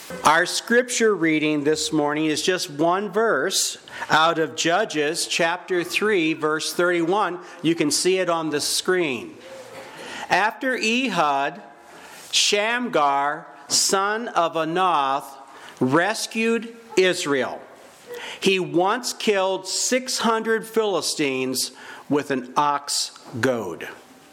Our scripture reading this morning is just one verse out of Judges chapter 3, verse 31. You can see it on the screen. After Ehud, Shamgar, son of Anath, rescued Israel. He once killed 600 Philistines with an ox goad.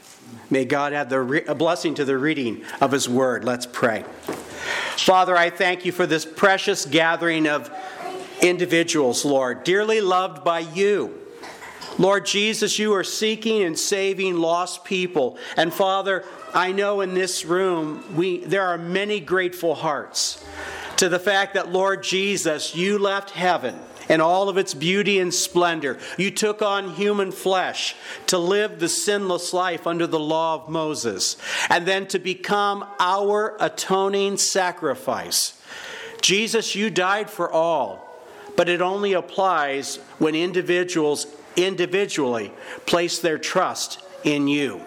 May God add a blessing to the reading of His word. Let's pray. Father, I thank you for this precious gathering of individuals, Lord, dearly loved by you. Lord Jesus, you are seeking and saving lost people. And Father, I know in this room there are many grateful hearts to the fact that, Lord Jesus, you left heaven in all of its beauty and splendor. You took on human flesh to live the sinless life under the law of Moses, and then to become our atoning sacrifice. Jesus, you died for all, but it only applies when individuals individually place their trust in you.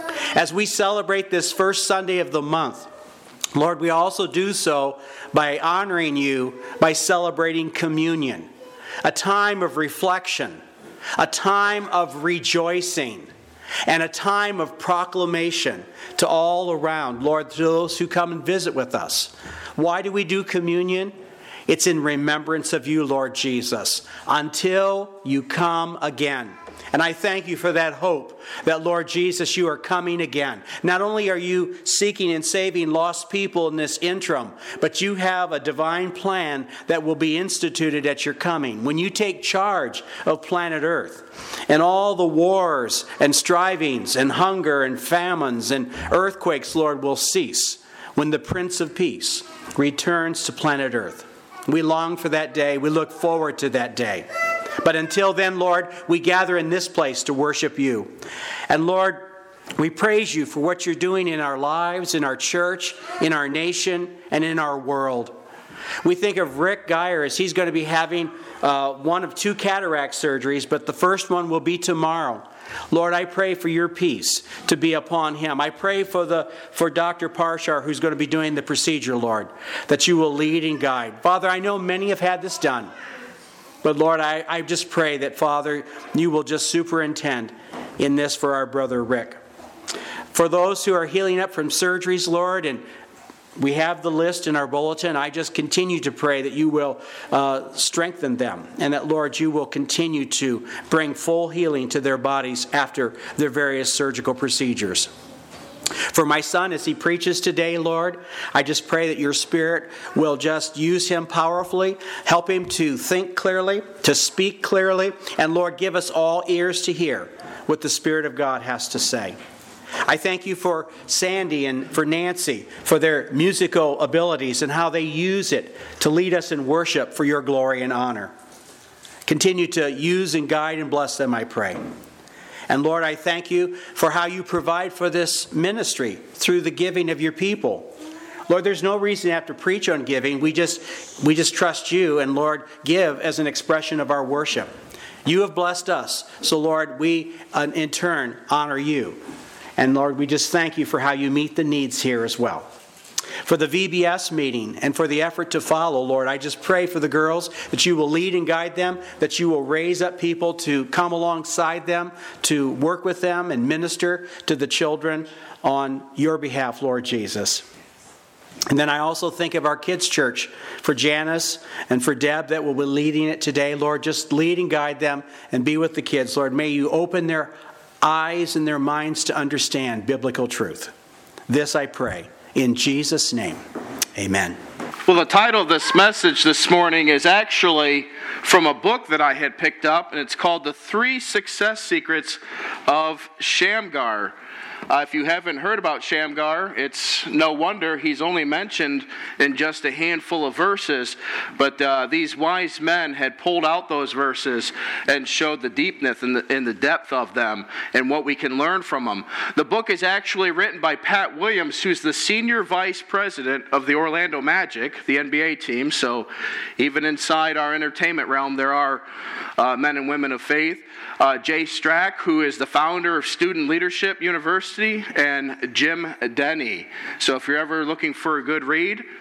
As we celebrate this first Sunday of the month, Lord, we also do so by honoring you by celebrating communion. A time of reflection, a time of rejoicing, and a time of proclamation to all around, Lord, to those who come and visit with us. Why do we do communion? It's in remembrance of you, Lord Jesus, until you come again. And I thank you for that hope that, Lord Jesus, you are coming again. Not only are you seeking and saving lost people in this interim, but you have a divine plan that will be instituted at your coming. When you take charge of planet Earth, and all the wars and strivings and hunger and famines and earthquakes, Lord, will cease when the Prince of Peace returns to planet Earth. We long for that day. We look forward to that day. But until then, Lord, we gather in this place to worship you. And Lord, we praise you for what you're doing in our lives, in our church, in our nation, and in our world. We think of Rick Geyer as he's going to be having one of 2 cataract surgeries, but the first one will be tomorrow. Lord, I pray for your peace to be upon him. I pray for Dr. Parshar, who's going to be doing the procedure, Lord, that you will lead and guide. Father, I know many have had this done. But Lord, I just pray that, Father, you will just superintend in this for our brother Rick. For those who are healing up from surgeries, Lord, and we have the list in our bulletin, I just continue to pray that you will strengthen them, and that, Lord, you will continue to bring full healing to their bodies after their various surgical procedures. For my son, as he preaches today, Lord, I just pray that your Spirit will just use him powerfully, help him to think clearly, to speak clearly, and Lord, give us all ears to hear what the Spirit of God has to say. I thank you for Sandy and for Nancy, for their musical abilities and how they use it to lead us in worship for your glory and honor. Continue to use and guide and bless them, I pray. And Lord, I thank you for how you provide for this ministry through the giving of your people. Lord, there's no reason to have to preach on giving. We just trust you, and Lord, give as an expression of our worship. You have blessed us. So Lord, we in turn honor you. And Lord, we just thank you for how you meet the needs here as well. For the VBS meeting and for the effort to follow, Lord, I just pray for the girls that you will lead and guide them, that you will raise up people to come alongside them, to work with them and minister to the children on your behalf, Lord Jesus. And then I also think of our kids' church, for Janice and for Deb that will be leading it today. Lord, just lead and guide them and be with the kids. Lord, may you open their eyes and their minds to understand biblical truth. This I pray. In Jesus' name, amen. Well, the title of this message this morning is actually from a book that I had picked up, and it's called The 3 Success Secrets of Shamgar. If you haven't heard about Shamgar, it's no wonder he's only mentioned in just a handful of verses. But these wise men had pulled out those verses and showed the deepness and the depth of them and what we can learn from them. The book is actually written by Pat Williams, who's the senior vice president of the Orlando Magic, the NBA team. So even inside our entertainment realm, there are men and women of faith. Jay Strack, who is the founder of Student Leadership University, and Jim Denny. So if you're ever looking for a good read,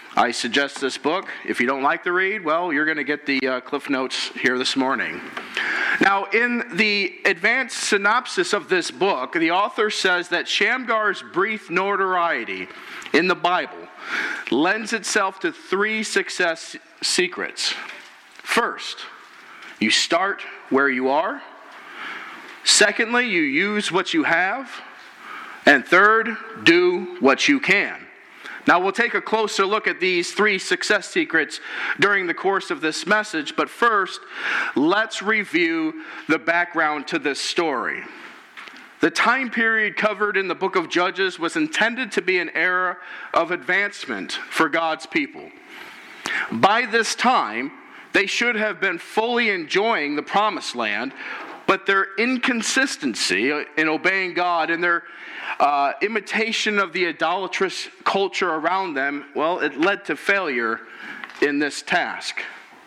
I suggest this book. If you don't like the read, well, you're going to get the Cliff Notes here this morning. Now, in the advanced synopsis of this book, the author says that Shamgar's brief notoriety in the Bible lends itself to 3 success secrets. First, you start where you are. Secondly, you use what you have. And third, do what you can. Now, we'll take a closer look at these 3 success secrets during the course of this message, but first, let's review the background to this story. The time period covered in the book of Judges was intended to be an era of advancement for God's people. By this time, they should have been fully enjoying the promised land, but their inconsistency in obeying God and their imitation of the idolatrous culture around them, well, it led to failure in this task.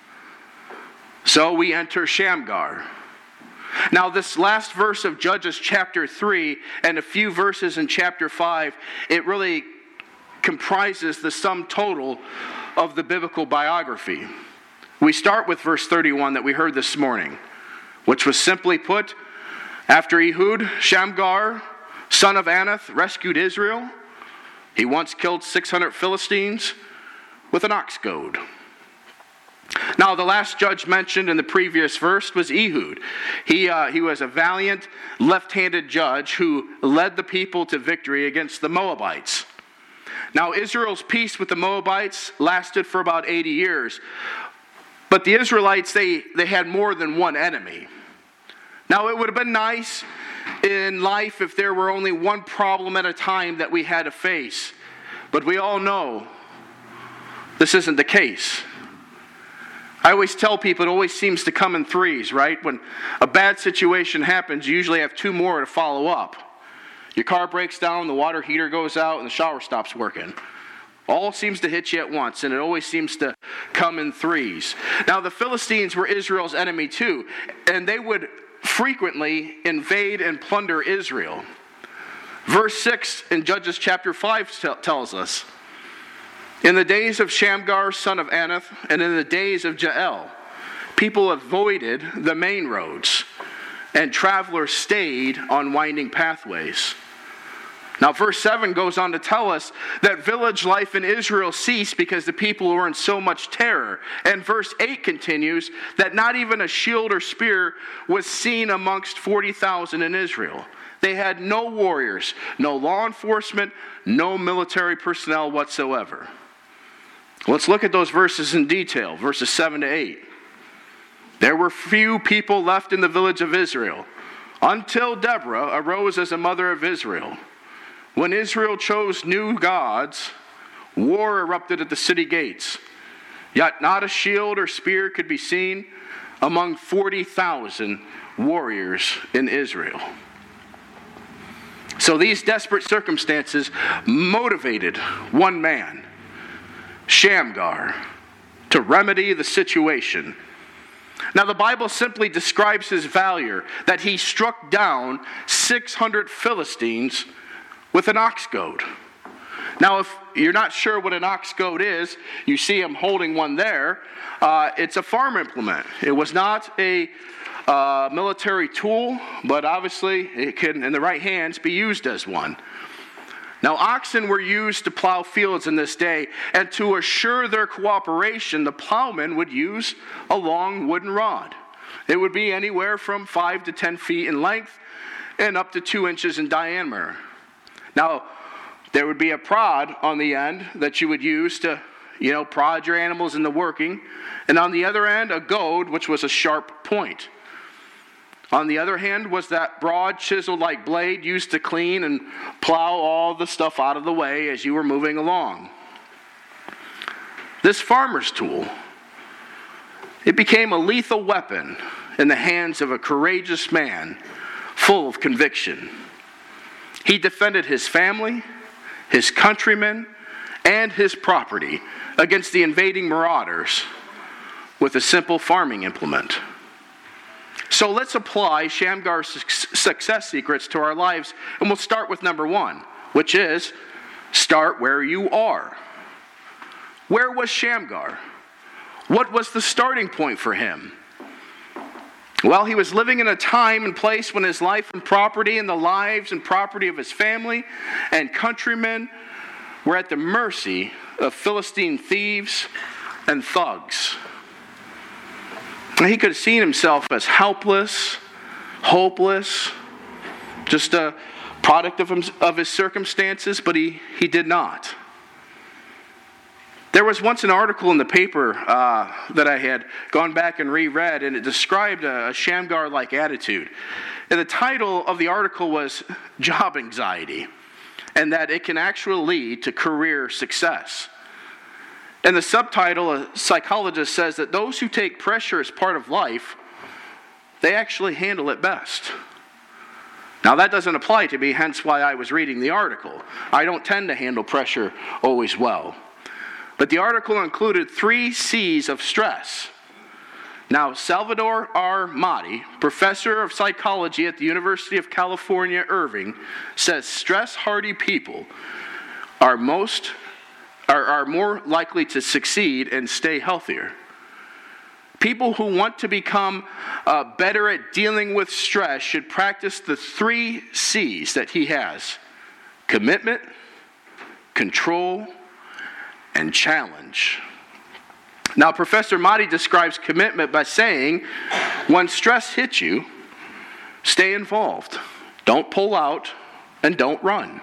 So we enter Shamgar. Now, this last verse of Judges chapter 3 and a few verses in chapter 5, it really comprises the sum total of the biblical biography. We start with verse 31 that we heard this morning, which was simply put, after Ehud, Shamgar, son of Anath, rescued Israel. He once killed 600 Philistines with an ox goad. Now, the last judge mentioned in the previous verse was Ehud. He was a valiant, left-handed judge who led the people to victory against the Moabites. Now, Israel's peace with the Moabites lasted for about 80 years. But the Israelites, they had more than one enemy. Now, it would have been nice in life if there were only one problem at a time that we had to face. But we all know this isn't the case. I always tell people it always seems to come in threes, right? When a bad situation happens, you usually have 2 more to follow up. Your car breaks down, the water heater goes out, and the shower stops working. All seems to hit you at once, and it always seems to come in threes. Now, the Philistines were Israel's enemy too, and they would frequently invade and plunder Israel. Verse 6 in Judges chapter 5 tells us, in the days of Shamgar, son of Anath, and in the days of Jael, people avoided the main roads, and travelers stayed on winding pathways. Now, verse 7 goes on to tell us that village life in Israel ceased because the people were in so much terror. And verse 8 continues that not even a shield or spear was seen amongst 40,000 in Israel. They had no warriors, no law enforcement, no military personnel whatsoever. Let's look at those verses in detail, verses 7 to 8. There were few people left in the village of Israel until Deborah arose as a mother of Israel. When Israel chose new gods, war erupted at the city gates. Yet not a shield or spear could be seen among 40,000 warriors in Israel. So these desperate circumstances motivated one man, Shamgar, to remedy the situation. Now, the Bible simply describes his valor, that he struck down 600 Philistines with an ox goad. Now, if you're not sure what an ox goad is, you see him holding one there. It's a farm implement. It was not a military tool, but obviously it can, in the right hands, be used as one. Now, oxen were used to plow fields in this day, and to assure their cooperation, the plowman would use a long wooden rod. It would be anywhere from 5 to 10 feet in length and up to 2 inches in diameter. Now, there would be a prod on the end that you would use to, prod your animals into working. And on the other end, a goad, which was a sharp point. On the other hand was that broad chisel-like blade used to clean and plow all the stuff out of the way as you were moving along. This farmer's tool, it became a lethal weapon in the hands of a courageous man full of conviction. He defended his family, his countrymen, and his property against the invading marauders with a simple farming implement. So let's apply Shamgar's success secrets to our lives, and we'll start with number 1, which is start where you are. Where was Shamgar? What was the starting point for him? Well, he was living in a time and place when his life and property and the lives and property of his family and countrymen were at the mercy of Philistine thieves and thugs. And he could have seen himself as helpless, hopeless, just a product of his circumstances, but he did not. There was once an article in the paper that I had gone back and reread, and it described a Shamgar-like attitude. And the title of the article was Job Anxiety, and that it can actually lead to career success. And the subtitle, a psychologist says that those who take pressure as part of life, they actually handle it best. Now that doesn't apply to me, hence why I was reading the article. I don't tend to handle pressure always well. But the article included 3 C's of stress. Now, Salvador R. Motti, professor of psychology at the University of California, Irving, says stress-hardy people are more likely to succeed and stay healthier. People who want to become better at dealing with stress should practice the 3 C's that he has: commitment, control, and challenge. Now, Professor Motti describes commitment by saying, when stress hits you, stay involved. Don't pull out and don't run.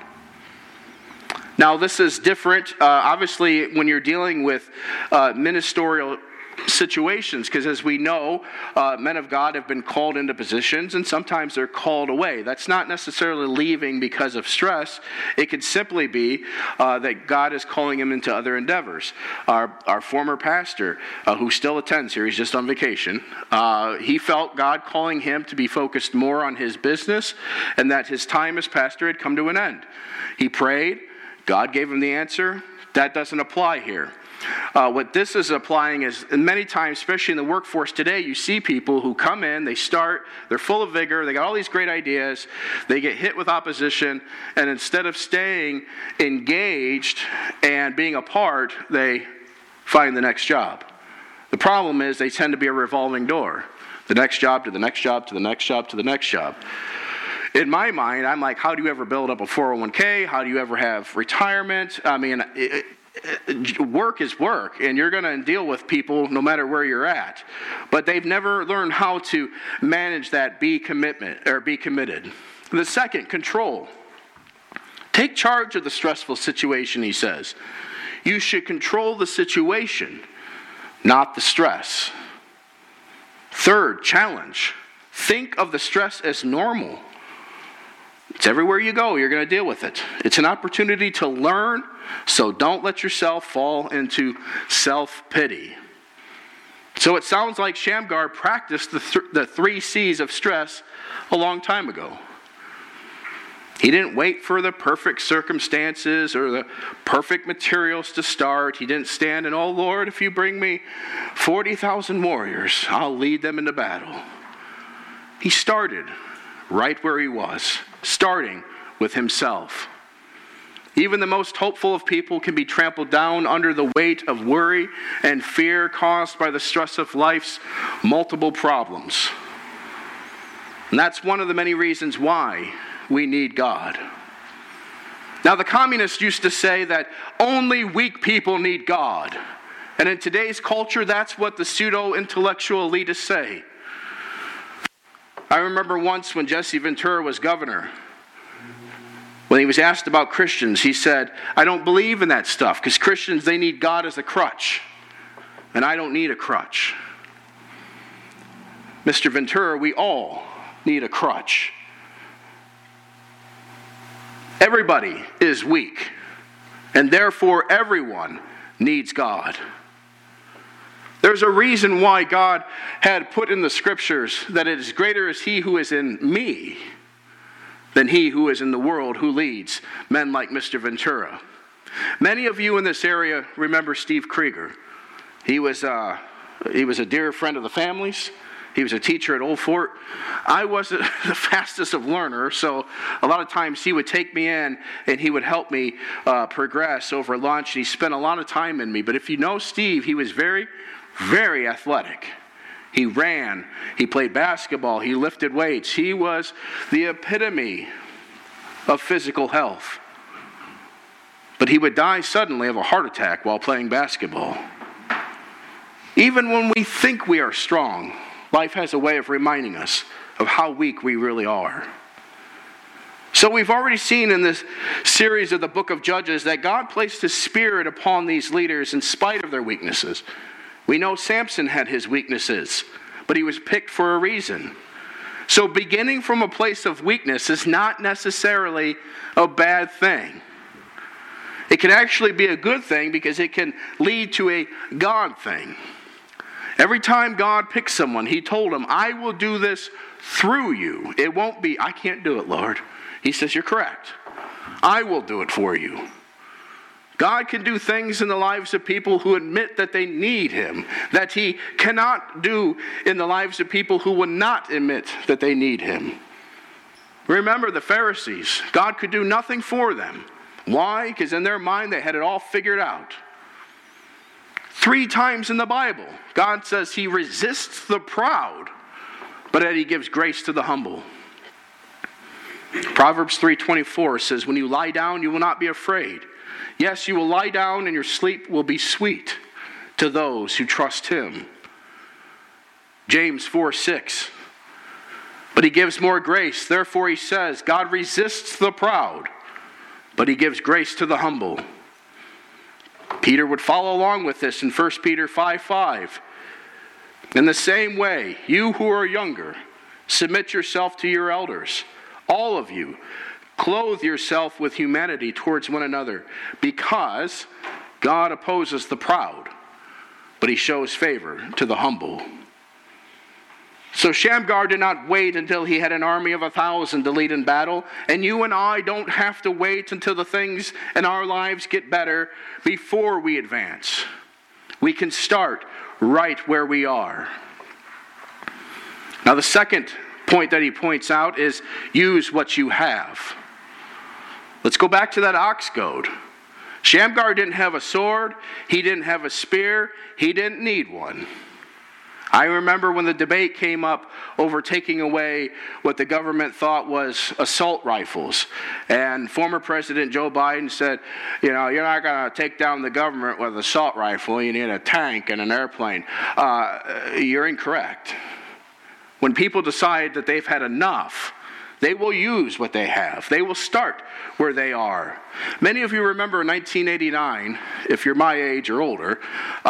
Now, this is different, obviously, when you're dealing with ministerial situations, because as we know, men of God have been called into positions, and sometimes they're called away. That's not necessarily leaving because of stress. It could simply be that God is calling him into other endeavors. Our former pastor, who still attends here, he's just on vacation, he felt God calling him to be focused more on his business, and that his time as pastor had come to an end. He prayed, God gave him the answer. That doesn't apply here. What this is applying is, many times, especially in the workforce today, you see people who come in, they start, they're full of vigor, they got all these great ideas, they get hit with opposition, and instead of staying engaged and being a part, they find the next job. The problem is they tend to be a revolving door. The next job to the next job to the next job to the next job. In my mind, I'm like, how do you ever build up a 401k? How do you ever have retirement? I mean, work is work, and you're going to deal with people no matter where you're at. But they've never learned how to manage that, be committed. The second, control. Take charge of the stressful situation, he says. You should control the situation, not the stress. Third, challenge. Think of the stress as normal. It's everywhere you go, you're going to deal with it. It's an opportunity to learn, so don't let yourself fall into self-pity. So it sounds like Shamgar practiced the 3 C's of stress a long time ago. He didn't wait for the perfect circumstances or the perfect materials to start. He didn't stand and, oh Lord, if you bring me 40,000 warriors, I'll lead them into battle. He started right where he was, starting with himself. Even the most hopeful of people can be trampled down under the weight of worry and fear caused by the stress of life's multiple problems. And that's one of the many reasons why we need God. Now, the communists used to say that only weak people need God. And in today's culture, that's what the pseudo-intellectual elitists say. I remember once when Jesse Ventura was governor, when he was asked about Christians, he said, I don't believe in that stuff, because Christians, they need God as a crutch, and I don't need a crutch. Mr. Ventura, we all need a crutch. Everybody is weak, and therefore everyone needs God. There's a reason why God had put in the scriptures that it is greater is he who is in me than he who is in the world, who leads men like Mr. Ventura. Many of you in this area remember Steve Krieger. He was a dear friend of the family's. He was a teacher at Old Fort. I wasn't the fastest of learners, so a lot of times he would take me in and he would help me progress over lunch. And he spent a lot of time in me. But if you know Steve, he was very, very athletic. He ran, he played basketball, he lifted weights. He was the epitome of physical health. But he would die suddenly of a heart attack while playing basketball. Even when we think we are strong, life has a way of reminding us of how weak we really are. So we've already seen in this series of the book of Judges that God placed His Spirit upon these leaders in spite of their weaknesses. We know Samson had his weaknesses, but he was picked for a reason. So beginning from a place of weakness is not necessarily a bad thing. It can actually be a good thing because it can lead to a God thing. Every time God picked someone, He told them, I will do this through you. It won't be, I can't do it, Lord. He says, you're correct. I will do it for you. God can do things in the lives of people who admit that they need Him, that He cannot do in the lives of people who will not admit that they need Him. Remember the Pharisees. God could do nothing for them. Why? Because in their mind they had it all figured out. 3 times in the Bible, God says He resists the proud, but that He gives grace to the humble. Proverbs 3:24 says, when you lie down, you will not be afraid. Yes, you will lie down and your sleep will be sweet to those who trust Him. James 4:6. But He gives more grace. Therefore He says, God resists the proud, but He gives grace to the humble. Peter would follow along with this in 1 Peter 5:5. In the same way, you who are younger, submit yourself to your elders. All of you, clothe yourself with humanity towards one another, because God opposes the proud, but He shows favor to the humble. So Shamgar did not wait until he had an army of 1,000 to lead in battle, and you and I don't have to wait until the things in our lives get better before we advance. We can start right where we are. Now the second point that he points out is use what you have. Let's go back to that ox goad. Shamgar didn't have a sword. He didn't have a spear. He didn't need one. I remember when the debate came up over taking away what the government thought was assault rifles. And former President Joe Biden said, you're not going to take down the government with an assault rifle. You need a tank and an airplane. You're incorrect. When people decide that they've had enough, they will use what they have. They will start where they are. Many of you remember in 1989, if you're my age or older,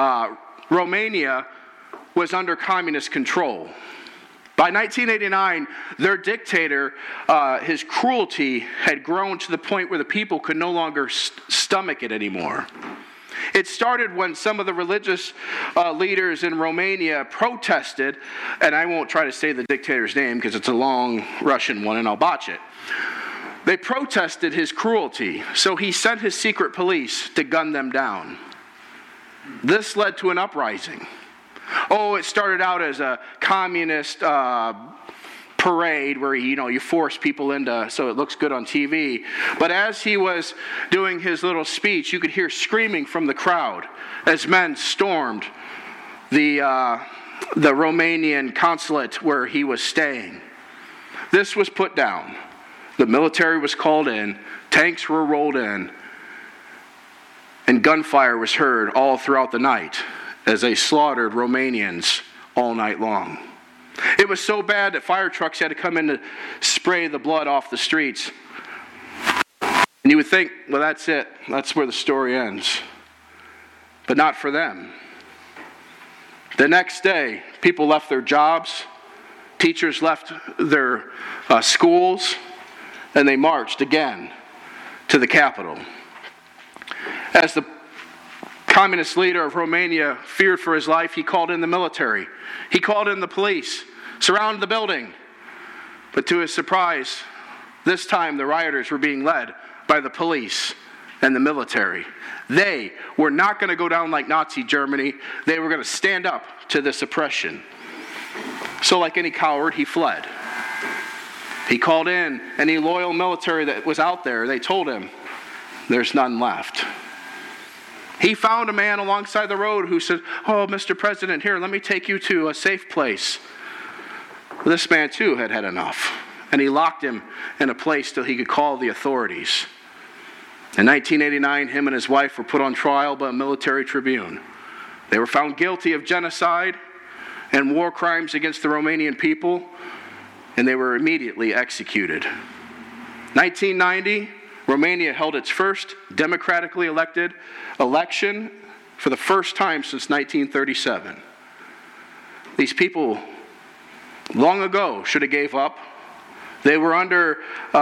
Romania was under communist control. By 1989, their dictator, his cruelty had grown to the point where the people could no longer stomach it anymore. It started when some of the religious leaders in Romania protested, and I won't try to say the dictator's name because it's a long Russian one and I'll botch it. They protested his cruelty, so he sent his secret police to gun them down. This led to an uprising. It started out as a communist parade where you force people into so it looks good on TV. But as he was doing his little speech, you could hear screaming from the crowd as men stormed the Romanian consulate where he was staying. This was put down. The military was called in, tanks were rolled in, and gunfire was heard all throughout the night as they slaughtered Romanians all night long. It was so bad that fire trucks had to come in to spray the blood off the streets. And you would think, well, that's it. That's where the story ends. But not for them. The next day, people left their jobs. Teachers left their schools. And they marched again to the capital. As the communist leader of Romania feared for his life, he called in the military. He called in the police, surrounded the building. But to his surprise, this time the rioters were being led by the police and the military. They were not going to go down like Nazi Germany. They were going to stand up to this oppression. So like any coward, he fled. He called in any loyal military that was out there. They told him, there's none left. He found a man alongside the road who said, oh, Mr. President, here, let me take you to a safe place. This man, too, had had enough. And he locked him in a place till he could call the authorities. In 1989, him and his wife were put on trial by a military tribune. They were found guilty of genocide and war crimes against the Romanian people, and they were immediately executed. 1990, Romania held its first democratically elected election for the first time since 1937. These people long ago should have gave up. They were under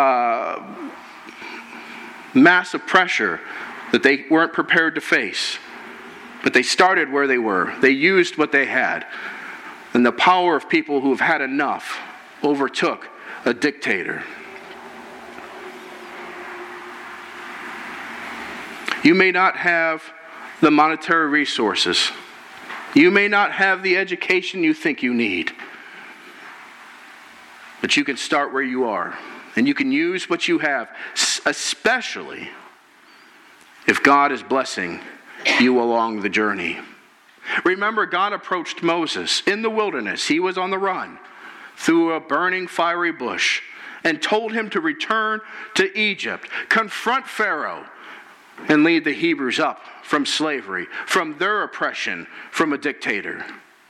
massive pressure that they weren't prepared to face. But they started where they were. They used what they had. And the power of people who have had enough overtook a dictator. You may not have the monetary resources. You may not have the education you think you need. But you can start where you are. And you can use what you have, especially if God is blessing you along the journey. Remember, God approached Moses in the wilderness. He was on the run through a burning fiery bush and told him to return to Egypt, confront Pharaoh, and lead the Hebrews up from slavery, from their oppression, from a dictator.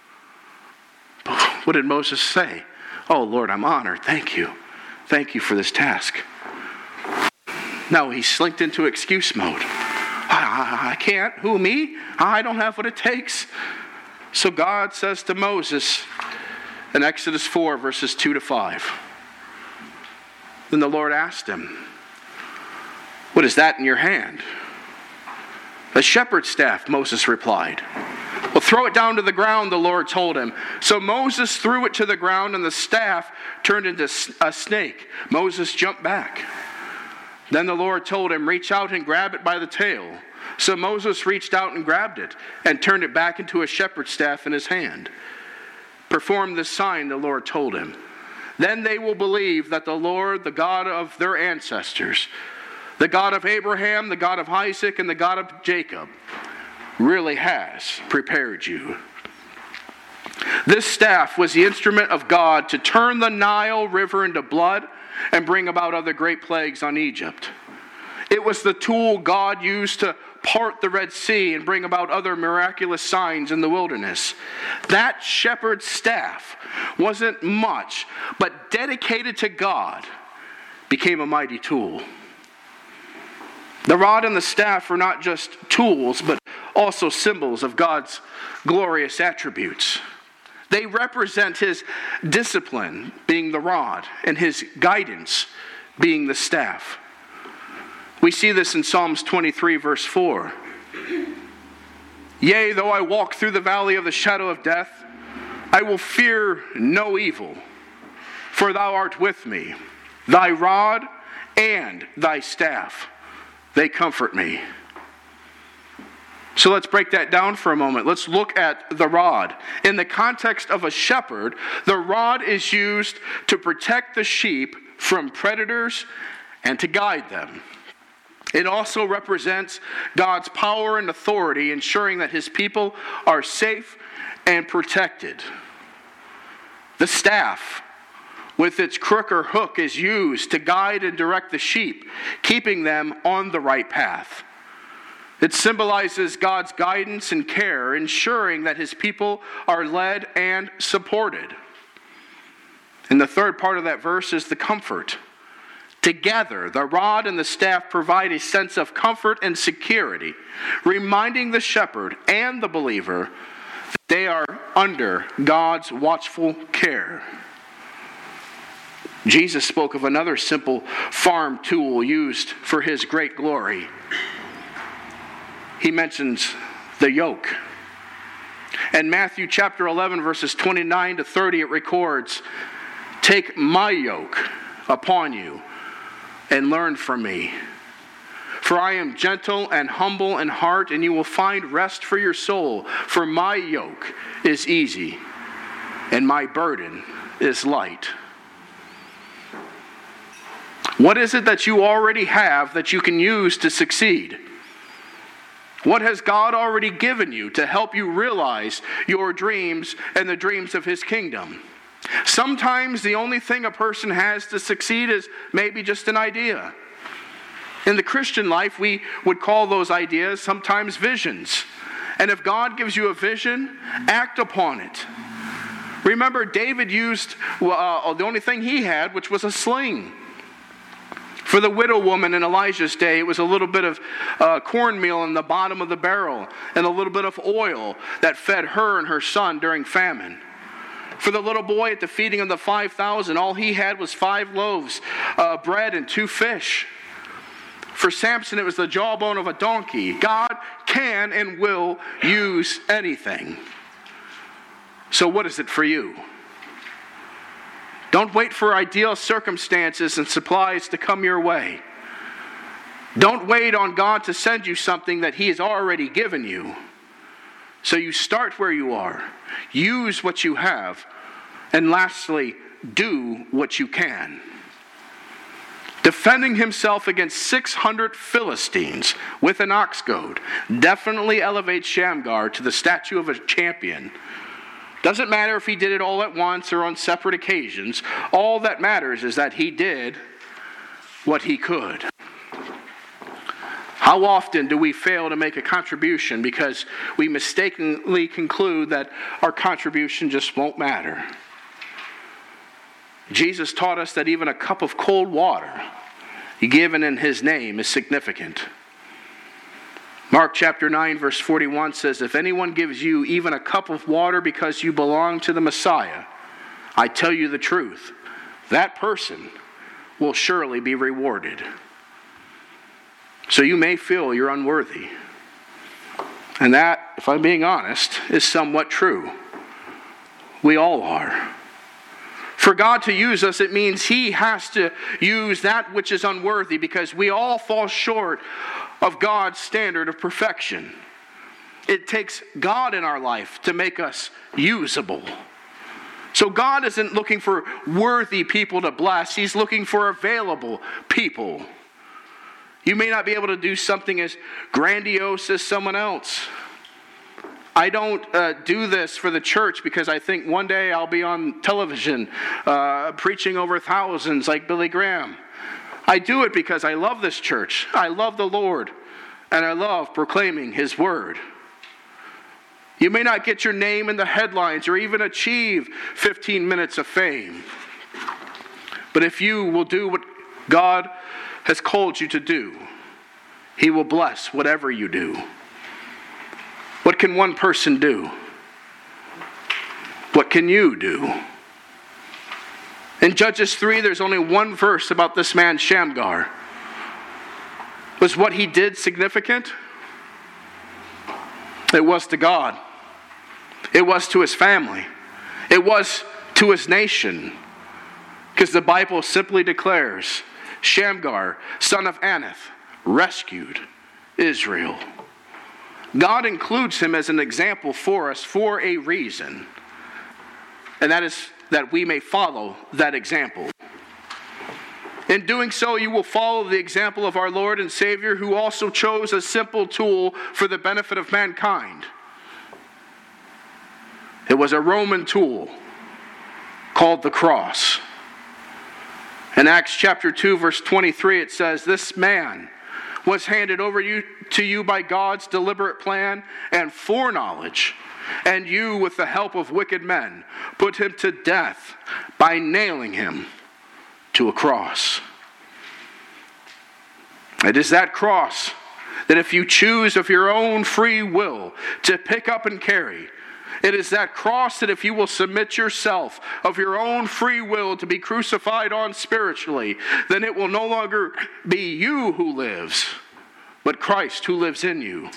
What did Moses say? Oh, Lord, I'm honored. Thank you. Thank you for this task. No, he slinked into excuse mode. I can't. Who, me? I don't have what it takes. So God says to Moses in Exodus 4, verses 2 to 5. Then the Lord asked him, what is that in your hand? A shepherd's staff, Moses replied. Well, throw it down to the ground, the Lord told him. So Moses threw it to the ground, and the staff turned into a snake. Moses jumped back. Then the Lord told him, reach out and grab it by the tail. So Moses reached out and grabbed it and turned it back into a shepherd's staff in his hand. Perform this sign, the Lord told him. Then they will believe that the Lord, the God of their ancestors, the God of Abraham, the God of Isaac, and the God of Jacob, really has prepared you. This staff was the instrument of God to turn the Nile River into blood and bring about other great plagues on Egypt. It was the tool God used to part the Red Sea and bring about other miraculous signs in the wilderness. That shepherd's staff wasn't much, but dedicated to God, became a mighty tool. The rod and the staff are not just tools, but also symbols of God's glorious attributes. They represent his discipline, being the rod, and his guidance, being the staff. We see this in Psalms 23, verse 4. Yea, though I walk through the valley of the shadow of death, I will fear no evil, for thou art with me. Thy rod and thy staff, they comfort me. So let's break that down for a moment. Let's look at the rod. In the context of a shepherd, the rod is used to protect the sheep from predators and to guide them. It also represents God's power and authority, ensuring that his people are safe and protected. The staff, with its crook or hook, is used to guide and direct the sheep, keeping them on the right path. It symbolizes God's guidance and care, ensuring that his people are led and supported. And the third part of that verse is the comfort. Together, the rod and the staff provide a sense of comfort and security, reminding the shepherd and the believer that they are under God's watchful care. Jesus spoke of another simple farm tool used for his great glory. He mentions the yoke. In Matthew chapter 11, verses 29 to 30, it records, take my yoke upon you and learn from me. For I am gentle and humble in heart, and you will find rest for your soul. For my yoke is easy, and my burden is light. What is it that you already have that you can use to succeed? What has God already given you to help you realize your dreams and the dreams of His kingdom? Sometimes the only thing a person has to succeed is maybe just an idea. In the Christian life, we would call those ideas sometimes visions. And if God gives you a vision, act upon it. Remember, David used the only thing he had, which was a sling. For the widow woman in Elijah's day, it was a little bit of cornmeal in the bottom of the barrel and a little bit of oil that fed her and her son during famine. For the little boy at the feeding of the 5,000, all he had was 5 loaves of bread and 2 fish. For Samson, it was the jawbone of a donkey. God can and will use anything. So what is it for you? Don't wait for ideal circumstances and supplies to come your way. Don't wait on God to send you something that He has already given you. So you start where you are. Use what you have. And lastly, do what you can. Defending himself against 600 Philistines with an ox goad definitely elevates Shamgar to the stature of a champion. Doesn't matter if he did it all at once or on separate occasions. All that matters is that he did what he could. How often do we fail to make a contribution because we mistakenly conclude that our contribution just won't matter? Jesus taught us that even a cup of cold water given in His name is significant. Mark chapter 9 verse 41 says, if anyone gives you even a cup of water because you belong to the Messiah, I tell you the truth, that person will surely be rewarded. So you may feel you're unworthy. And that, if I'm being honest, is somewhat true. We all are. For God to use us, it means He has to use that which is unworthy because we all fall short of God's standard of perfection. It takes God in our life to make us usable. So God isn't looking for worthy people to bless. He's looking for available people. You may not be able to do something as grandiose as someone else. I don't do this for the church because I think one day I'll be on television preaching over thousands like Billy Graham. I do it because I love this church. I love the Lord, and I love proclaiming His word. You may not get your name in the headlines or even achieve 15 minutes of fame. But if you will do what God has called you to do, He will bless whatever you do. What can one person do? What can you do? In Judges 3, there's only one verse about this man Shamgar. Was what he did significant? It was to God. It was to his family. It was to his nation. Because the Bible simply declares, Shamgar, son of Anath, rescued Israel. God includes him as an example for us for a reason. And that is that we may follow that example. In doing so, you will follow the example of our Lord and Savior, who also chose a simple tool for the benefit of mankind. It was a Roman tool called the cross. In Acts chapter 2, verse 23, it says, this man was handed over to you by God's deliberate plan and foreknowledge, and you, with the help of wicked men, put him to death by nailing him to a cross. It is that cross that if you choose of your own free will to pick up and carry, it is that cross that if you will submit yourself of your own free will to be crucified on spiritually, then it will no longer be you who lives, but Christ who lives in you.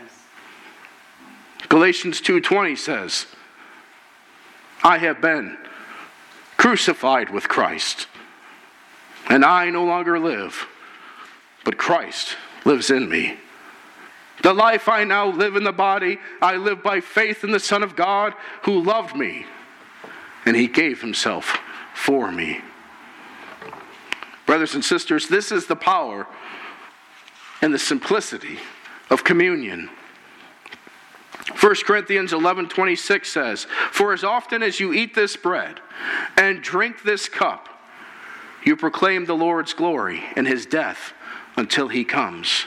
Galatians 2:20 says, I have been crucified with Christ, and I no longer live, but Christ lives in me. The life I now live in the body, I live by faith in the Son of God who loved me and he gave himself for me. Brothers and sisters, this is the power and the simplicity of communion. 1 Corinthians 11:26 says, "For as often as you eat this bread and drink this cup, you proclaim the Lord's glory and his death until he comes."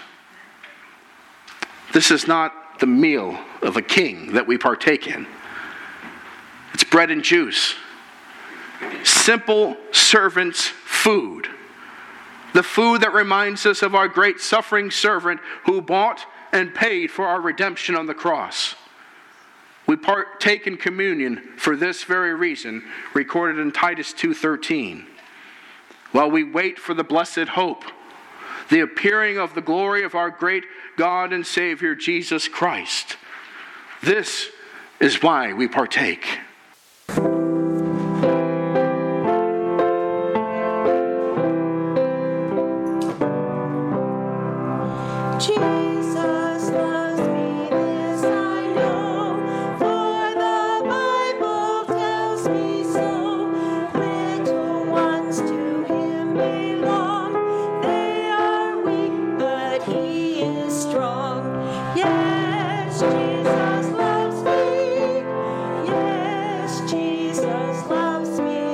This is not the meal of a king that we partake in. It's bread and juice. Simple servant's food. The food that reminds us of our great suffering servant who bought and paid for our redemption on the cross. We partake in communion for this very reason, recorded in Titus 2:13. While we wait for the blessed hope, the appearing of the glory of our great God and Savior, Jesus Christ. This is why we partake. Jesus loves me, this I know, for the Bible tells me so. Little ones to him belong, they are weak, but he is strong. Yes, Jesus loves me. Yes, Jesus loves me.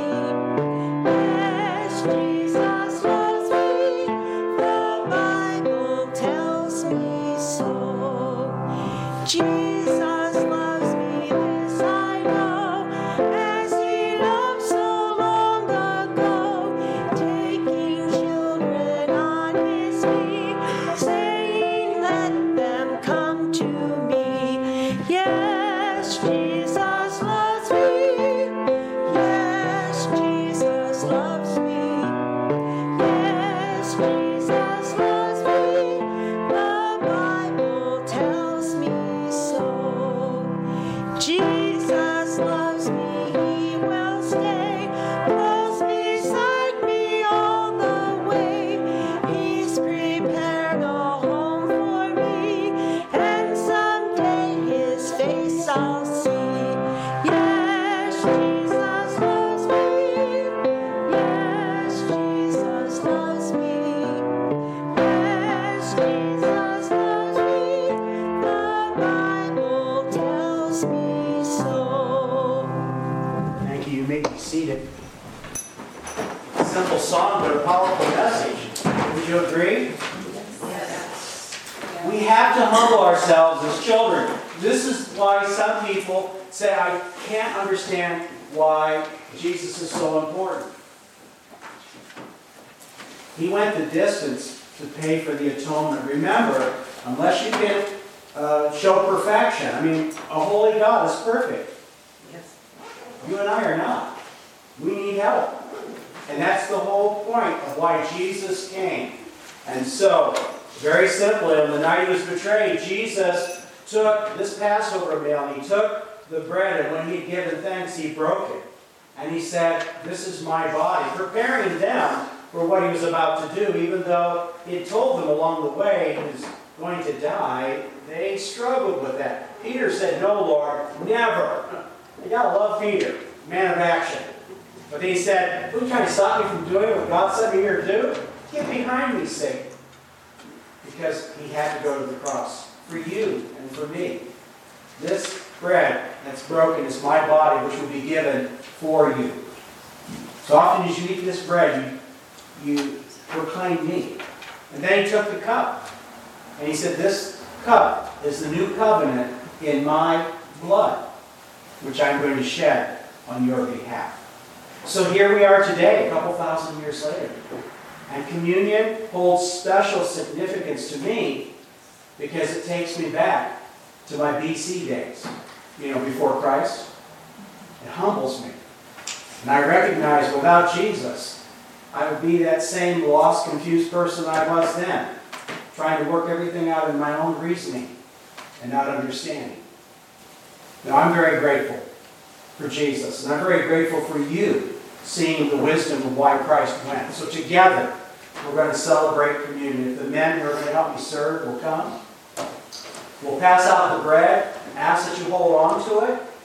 Yes, Jesus loves me. The Bible tells me so. Jesus loves me, this I know, as he loved so long ago, taking children on his knee, saying, "Let them come to me." Yes, Jesus loves me. Yes, Jesus loves me. Yes, Jesus loves me. The Bible tells me so. Jesus loves me, he will stay close beside me all the way. He's prepared a home for me, and someday his face I'll see. Yes, Jesus loves me. Yes, Jesus loves me. Yes, Jesus loves me. The Bible tells me so. Thank you. You may be seated. Simple song, but a powerful message. Would you agree? We have to humble ourselves as children. This is why some people say, I can't understand why Jesus is so important. He went the distance to pay for the atonement. Remember, unless you can show perfection, I mean, a holy God is perfect. You and I are not. We need help. And that's the whole point of why Jesus came. And so, very simply, on the night he was betrayed, Jesus took this Passover meal and he took the bread, and when he had given thanks, he broke it. And he said, "This is my body," preparing them for what he was about to do. Even though he had told them along the way he was going to die, they struggled with that. Peter said, "No, Lord, never." You gotta love Peter, man of action. But he said, "Who trying to stop me from doing what God sent me here to do? Get behind me, Satan." Because he had to go to the cross for you and for me. This bread that's broken is my body, which will be given for you. So often as you eat this bread, you proclaim me. And then he took the cup. And he said, "This cup is the new covenant in my blood, which I'm going to shed on your behalf." So here we are today, a couple thousand years later. And communion holds special significance to me because it takes me back to my BC days, before Christ. It humbles me. And I recognize without Jesus, I would be that same lost, confused person I was then, trying to work everything out in my own reasoning and not understanding. Now, I'm very grateful for Jesus, and I'm very grateful for you seeing the wisdom of why Christ went. So together, we're going to celebrate communion. If the men who are going to help me serve will come, we'll pass out the bread, ask that you hold on to it,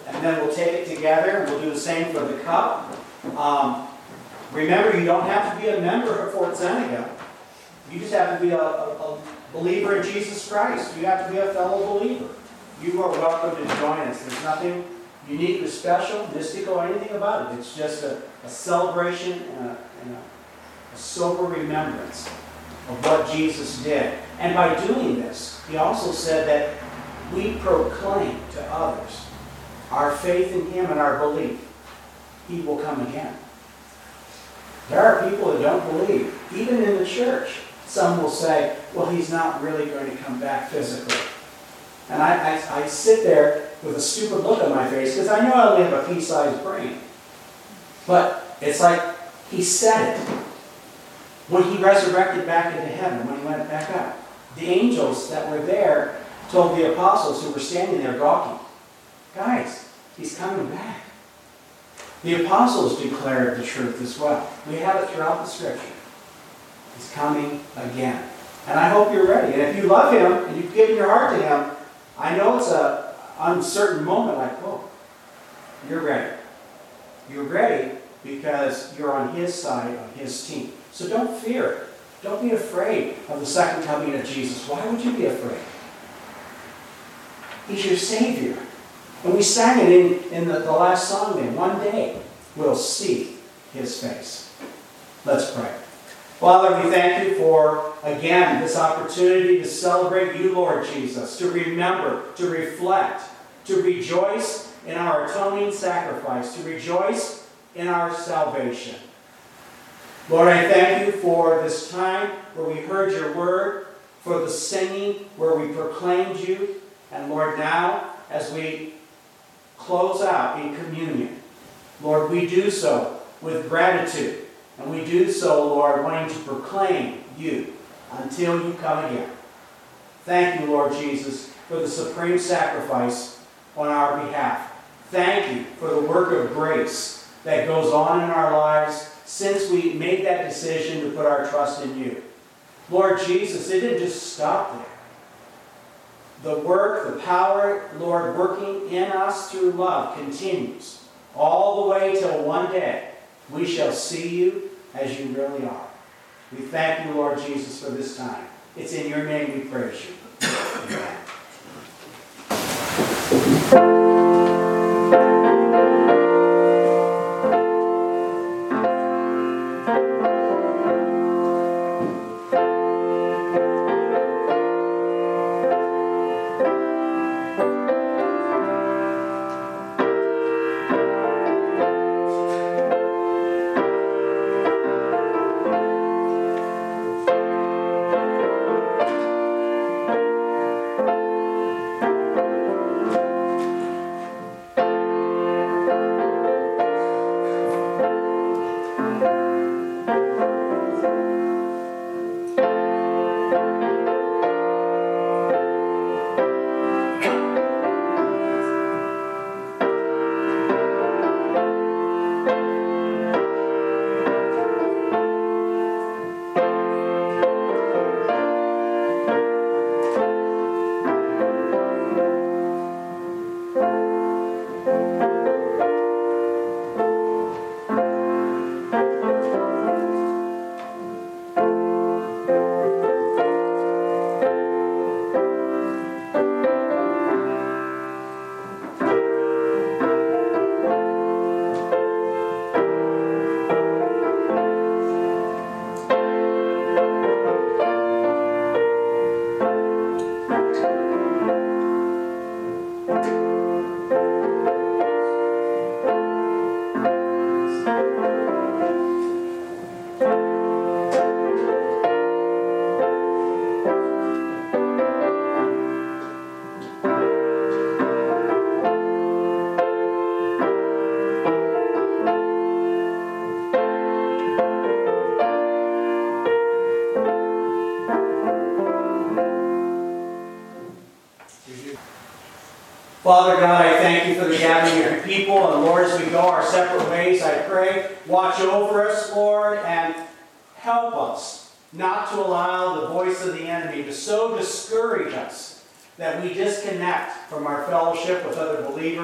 and then we'll take it together, and we'll do the same for the cup. Remember, you don't have to be a member of Fort Seneca. You just have to be a believer in Jesus Christ. You have to be a fellow believer. You are welcome to join us. There's nothing unique or special, mystical, or anything about it. It's just a celebration and a sober remembrance of what Jesus did. And by doing this, he also said that we proclaim to others our faith in him and our belief. He will come again. There are people that don't believe, even in the church. Some will say, well, he's not really going to come back physically. And I sit there with a stupid look on my face because I know I only have a pea-sized brain. But it's like he said it. When he resurrected back into heaven, when he went back up, the angels that were there told the apostles who were standing there gawking, guys, he's coming back. The apostles declared the truth as well. We have it throughout the Scripture. He's coming again. And I hope you're ready. And if you love him and you've given your heart to him, I know it's an uncertain moment like, oh, you're ready. You're ready because you're on his side, on his team. So don't fear it. Don't be afraid of the second coming of Jesus. Why would you be afraid? He's your Savior. And we sang it in the last song then. One day we'll see his face. Let's pray. Father, we thank you for, again, this opportunity to celebrate you, Lord Jesus, to remember, to reflect, to rejoice in our atoning sacrifice, to rejoice in our salvation. Lord, I thank you for this time where we heard your word, for the singing where we proclaimed you, and Lord, now as we close out in communion, Lord, we do so with gratitude. And we do so, Lord, wanting to proclaim you until you come again. Thank you, Lord Jesus, for the supreme sacrifice on our behalf. Thank you for the work of grace that goes on in our lives since we made that decision to put our trust in you. Lord Jesus, it didn't just stop there. The work, the power, Lord, working in us through love continues all the way till one day we shall see you as you really are. We thank you, Lord Jesus, for this time. It's in your name we praise you. Amen. Father God, I thank you for the gathering of your people. And Lord, as we go our separate ways, I pray, watch over us, Lord, and help us not to allow the voice of the enemy to so discourage us that we disconnect from our fellowship with other believers,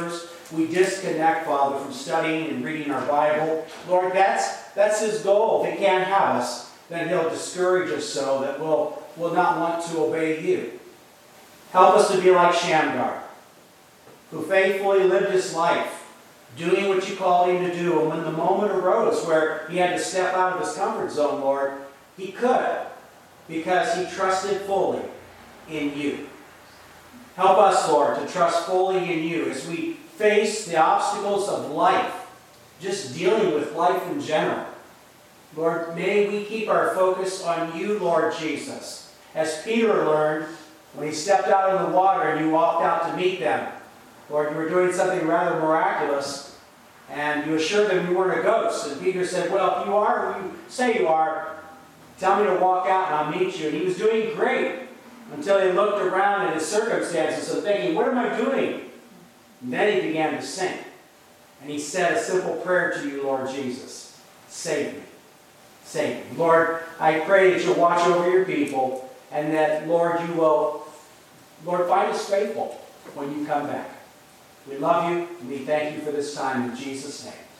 we disconnect, Father, from studying and reading our Bible. Lord, that's his goal. If he can't have us, then he'll discourage us so that we'll not want to obey you. Help us to be like Shamgar, who faithfully lived his life, doing what you called him to do. And when the moment arose where he had to step out of his comfort zone, Lord, he could, because he trusted fully in you. Help us, Lord, to trust fully in you as we face the obstacles of life, just dealing with life in general. Lord, may we keep our focus on you, Lord Jesus. As Peter learned when he stepped out in the water and you walked out to meet them. Lord, you were doing something rather miraculous, and you assured them you weren't a ghost. And Peter said, well, if you are who you say you are, tell me to walk out and I'll meet you. And he was doing great until he looked around at his circumstances and thinking, what am I doing? And then he began to sink. And he said a simple prayer to you, Lord Jesus. Save me. Save me. Lord, I pray that you'll watch over your people and that, Lord, you will, Lord, find us faithful when you come back. We love you and we thank you for this time in Jesus' name.